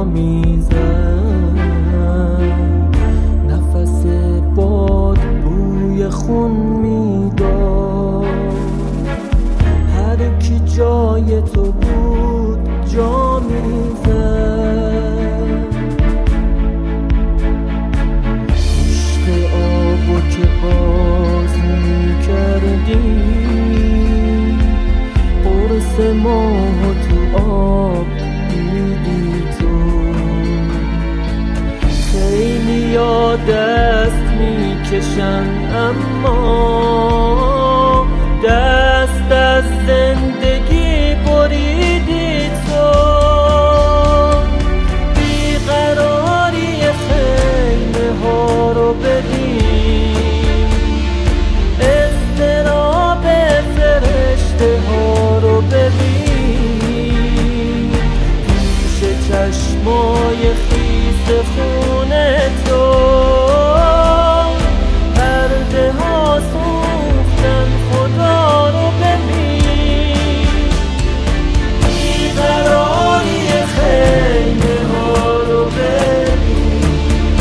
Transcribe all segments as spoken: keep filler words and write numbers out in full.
صدا میزد، نفس باد بوی خون میداد. هر کی جای تو بود جا میزد. پشت آبو که باز میکردی، قرص ماه تو آب دیدی تو. خیلی یا دست میکشن اما دست از زندگی بریدی تو. بیقراری خیمه ها رو ببین، اضطراب فرشته ها رو ببین. پیش چشمای خیس خون تو پرده ها سوختن، خدا رو ببین. بیقراری خیمه ها رو ببین،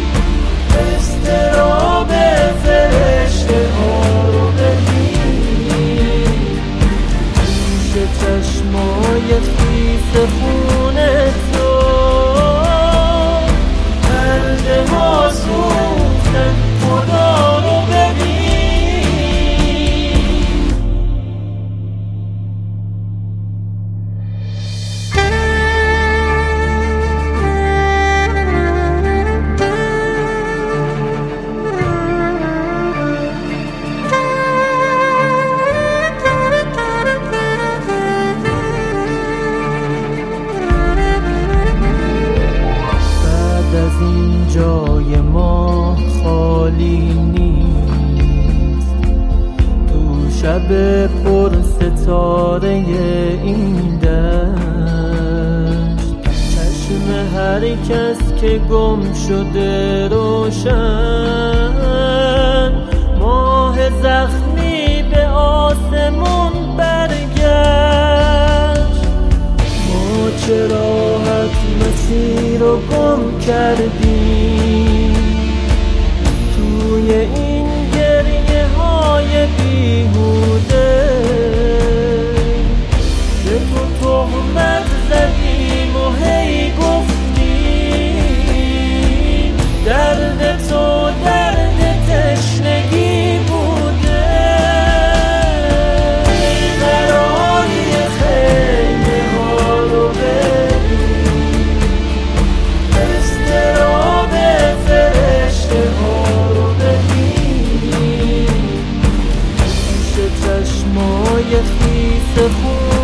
اضطراب فرشته ها رو ببین. پیش چشمای خیس خون تو پرده ها سوختن، خدا رو ببین. از این جای ما خالی نیست، تو شب پر ستاره این دشت. چشم هر کس که گم شده روشن، ماه زخمی به آسمون برگشت. ما چرا مسیر رو گم کردیم توی این گریه های بیهوده. به تو تهمت زدیم و هی گفتیم درد تو درد تشنگی بوده. بیقراری خیمه ها رو چشمای خیس خون